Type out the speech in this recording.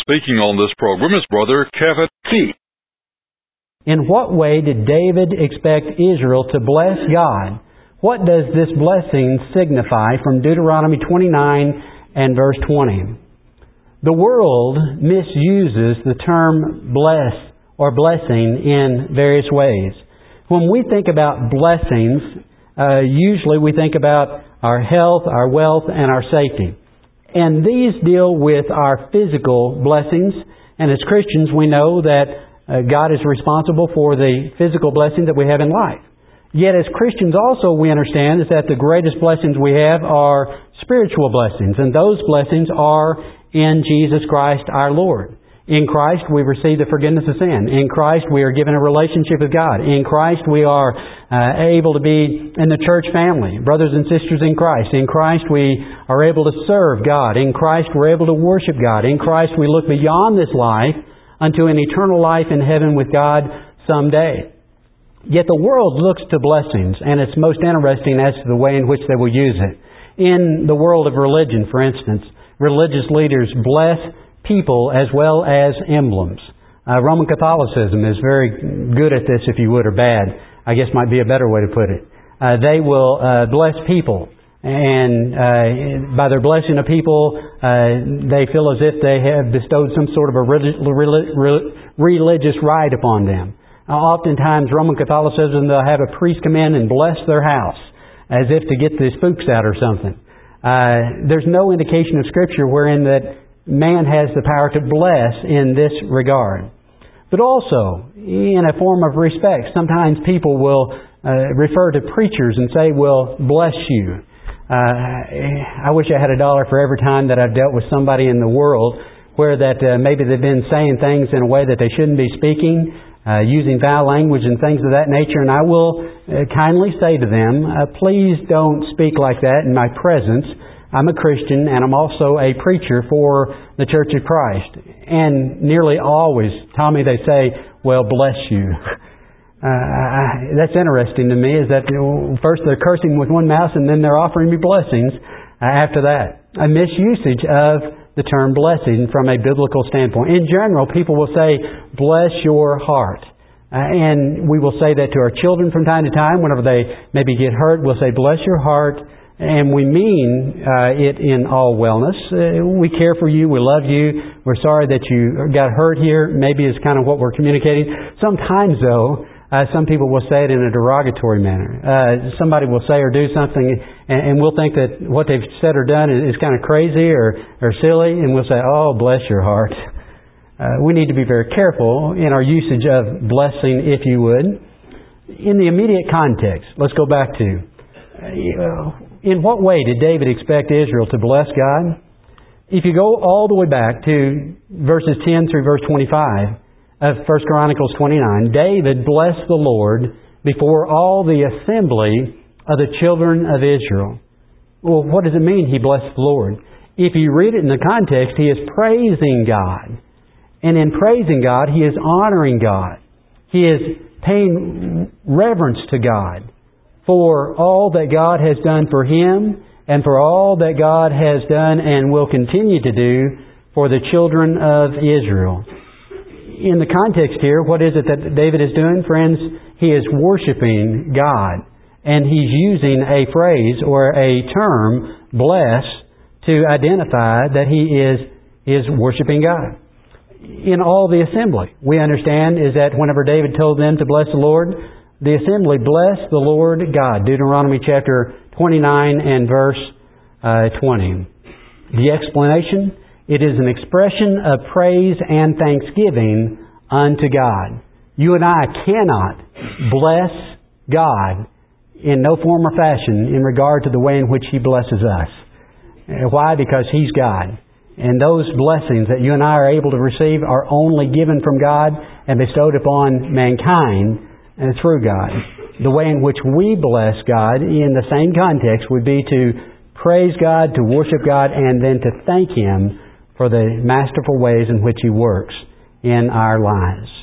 speaking on this program is Brother Kevin T. In what way did David expect Israel to bless God? What does this blessing signify from Deuteronomy 29 and verse 20? The world misuses the term bless or blessing in various ways. When we think about blessings, usually we think about our health, our wealth, and our safety. And these deal with our physical blessings. And as Christians, we know that God is responsible for the physical blessings that we have in life. Yet as Christians also we understand is that the greatest blessings we have are spiritual blessings. And those blessings are in Jesus Christ our Lord. In Christ we receive the forgiveness of sin. In Christ we are given a relationship with God. In Christ we are able to be in the church family, brothers and sisters in Christ. In Christ we are able to serve God. In Christ we're able to worship God. In Christ we look beyond this life unto an eternal life in heaven with God someday. Yet the world looks to blessings, and it's most interesting as to the way in which they will use it. In the world of religion, for instance, religious leaders bless people as well as emblems. Roman Catholicism is very good at this, if you would, or bad. I guess might be a better way to put it. They will bless people, and by their blessing of people, they feel as if they have bestowed some sort of a religious right upon them. Oftentimes, Roman Catholicism, they'll have a priest come in and bless their house, as if to get the spooks out or something. There's no indication of Scripture wherein that man has the power to bless in this regard. But also, in a form of respect, sometimes people will refer to preachers and say, well, bless you. I wish I had $1 for every time that I've dealt with somebody in the world where that maybe they've been saying things in a way that they shouldn't be speaking, using foul language and things of that nature. And I will kindly say to them, please don't speak like that in my presence. I'm a Christian and I'm also a preacher for the Church of Christ. And nearly always, Tommy, they say, well, bless you. That's interesting to me, is that first they're cursing with one mouth and then they're offering me blessings after that. A misusage of the term blessing from a biblical standpoint. In general, people will say, bless your heart. And we will say that to our children from time to time. Whenever they maybe get hurt, we'll say, bless your heart. And we mean it in all wellness. We care for you. We love you. We're sorry that you got hurt here. Maybe is kind of what we're communicating. Sometimes, though, some people will say it in a derogatory manner. Somebody will say or do something, and we'll think that what they've said or done is kind of crazy or silly, and we'll say, oh, bless your heart. We need to be very careful in our usage of blessing, if you would. In the immediate context, let's go back to, in what way did David expect Israel to bless God? If you go all the way back to verses 10 through verse 25 of 1 Chronicles 29, David blessed the Lord before all the assembly of the children of Israel. Well, what does it mean he blessed the Lord? If you read it in the context, he is praising God. And in praising God, he is honoring God. He is paying reverence to God for all that God has done for him and for all that God has done and will continue to do for the children of Israel. In the context here, what is it that David is doing, friends? He is worshiping God. And he's using a phrase or a term, bless, to identify that he is worshiping God. In all the assembly, we understand is that whenever David told them to bless the Lord, the assembly blessed the Lord God. Deuteronomy chapter 29 and verse 20. The explanation, it is an expression of praise and thanksgiving unto God. You and I cannot bless God in no form or fashion in regard to the way in which He blesses us. Why? Because He's God. And those blessings that you and I are able to receive are only given from God and bestowed upon mankind through God. The way in which we bless God in the same context would be to praise God, to worship God, and then to thank Him for the masterful ways in which He works in our lives.